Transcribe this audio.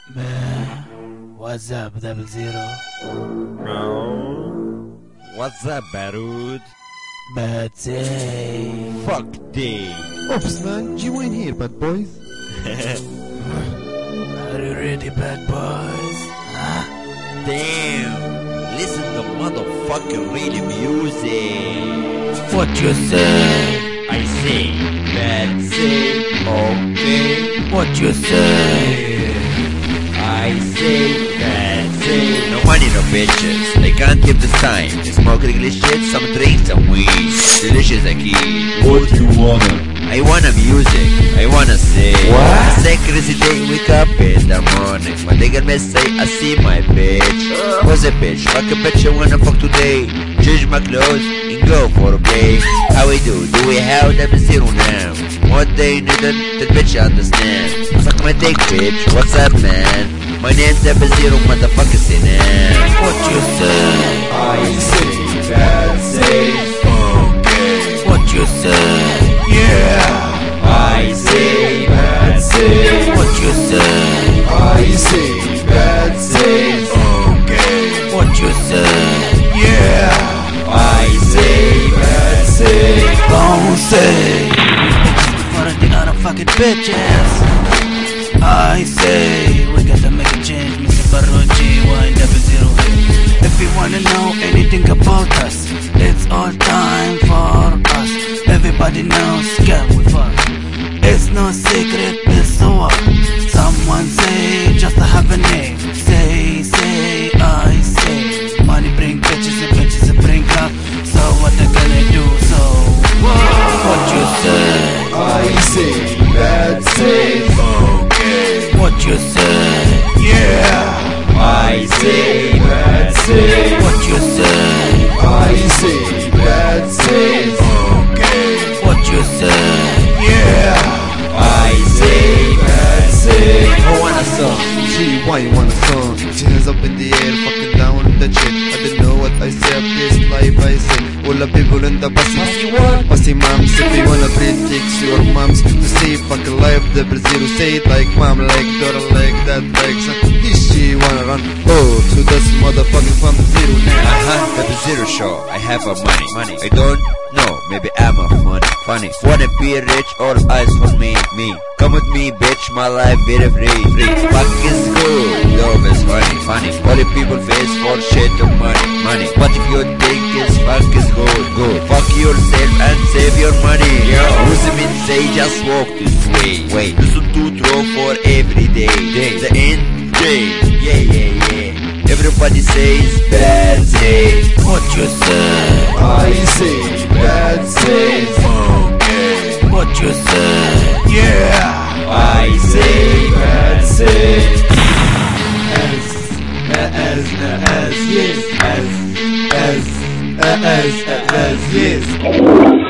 Man, what's up, 00? No. What's up, Barud? Bad day. Fuck day. Oops, man, you ain't here, bad boys. Are you ready, bad boys? Huh? Damn. Listen to motherfucking really music. What you say? I say, bad say, okay. What you say? I say, bad say. No money, no bitches. I can't give this time. They smoke English shit, some drinks, some weed. Delicious kid. What you wanna? I wanna music, I wanna say. What? Say crazy day, wake up in the morning. My nigga may say, I see my bitch. What's a bitch? Fuck a bitch, I wanna fuck today. Change my clothes and go for a break. How we do? Do we have them zero now? What they needn't, the bitch understand. Suck my dick, bitch, what's up, man? My name's Zero, motherfucker, say now. What you say? I say, bad say, okay. What you say? Yeah. I say, bad say, What you say? I say, bad say, okay. What you say? Yeah. I say, bad say, Don't say bitches before the other fucking bitches. I say we gotta make a change, Mr. Baroji, why 00 here? If you wanna know anything about us, it's all time for us. Everybody knows, can we fuck? It's no secret, it's so what? Someone say, just to have a name. Say, I say. Money bring bitches and bitches bring love. So what they gonna do? So what you say? I say, bad say, okay. What you say? Yeah. I say, bad say, What you say? I say, bad say, okay. What you say? Yeah. I say, bad say. I want a song. Gee, why you want a song? Two hands up in the air, fucking down with that shit. I don't know what I say, please live I say. All the people in the pussy, pussy moms. If you wanna breed, takes your moms to see fucking live. The Brazil say it like mom, like daughter, like that, like son. She wanna run, oh, so this motherfucking from the zero now. The zero show, I have a money. I don't know, maybe I'm a funny. Wanna be rich, all eyes on me. Come with me, bitch, my life very free. Fuck is good, love is funny. All the people face for shit of money. What if you think is fuck is good? Fuck yourself and save your money. Who's the mean say just walk this way? Listen to throw for every day. The end day, yeah. Everybody says bad day. What you say? I say, bad say, okay. What you say? Yeah. I say, bad say, yes, yes.